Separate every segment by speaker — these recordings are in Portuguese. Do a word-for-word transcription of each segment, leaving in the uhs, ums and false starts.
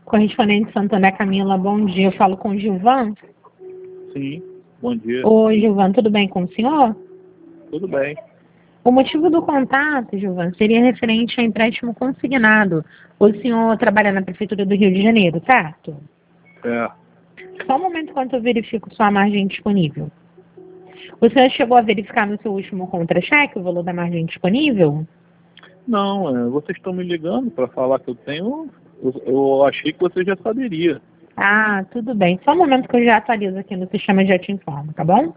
Speaker 1: Correspondente Santana Camila, bom dia. Eu falo com o Gilvan.
Speaker 2: Sim, bom dia.
Speaker 1: Oi, Gilvan, tudo bem com o senhor?
Speaker 2: Tudo bem.
Speaker 1: O motivo do contato, Gilvan, seria referente a empréstimo consignado. O senhor trabalha na Prefeitura do Rio de Janeiro, certo?
Speaker 2: É.
Speaker 1: Só um momento enquanto eu verifico sua margem disponível. O senhor chegou a verificar no seu último contra-cheque o valor da margem disponível?
Speaker 2: Não, é, vocês estão me ligando para falar que eu tenho. Eu, eu achei que você já saberia.
Speaker 1: Ah, tudo bem. Só um momento que eu já atualizo aqui no sistema e já te informo, tá bom?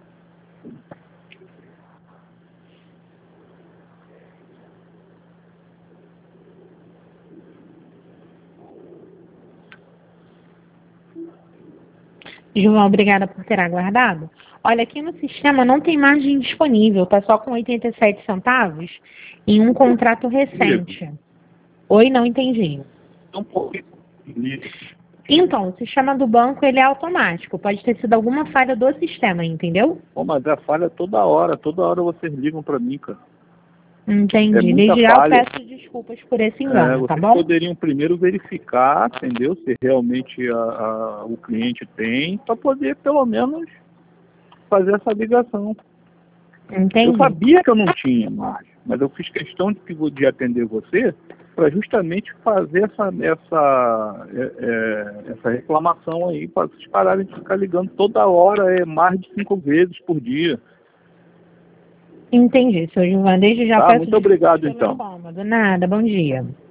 Speaker 1: João, obrigada por ter aguardado. Olha, aqui no sistema não tem margem disponível, tá só com oitenta e sete centavos em um contrato recente. Oi, não entendi.
Speaker 2: Um pouco.
Speaker 1: Então, o sistema do banco ele é automático, pode ter sido alguma falha do sistema, entendeu?
Speaker 2: Pô, mas é falha toda hora, toda hora vocês ligam para mim, cara.
Speaker 1: Entendi.
Speaker 2: É muita
Speaker 1: Desde já eu
Speaker 2: falha.
Speaker 1: peço desculpas por esse
Speaker 2: É,
Speaker 1: engano, tá
Speaker 2: vocês
Speaker 1: bom?
Speaker 2: poderiam primeiro verificar, entendeu? Se realmente a, a, o cliente tem, para poder pelo menos fazer essa ligação.
Speaker 1: Entendi.
Speaker 2: Eu sabia que eu não tinha mais, mas eu fiz questão de, de atender você para justamente fazer essa, essa, é, é, essa reclamação aí, para vocês pararem de ficar ligando toda hora, é mais de cinco vezes por dia.
Speaker 1: Entendi, senhor Gilvan. Desde já
Speaker 2: Tá,
Speaker 1: peço
Speaker 2: muito
Speaker 1: desculpas
Speaker 2: obrigado
Speaker 1: pelo
Speaker 2: então.
Speaker 1: incômodo. Nada, bom dia.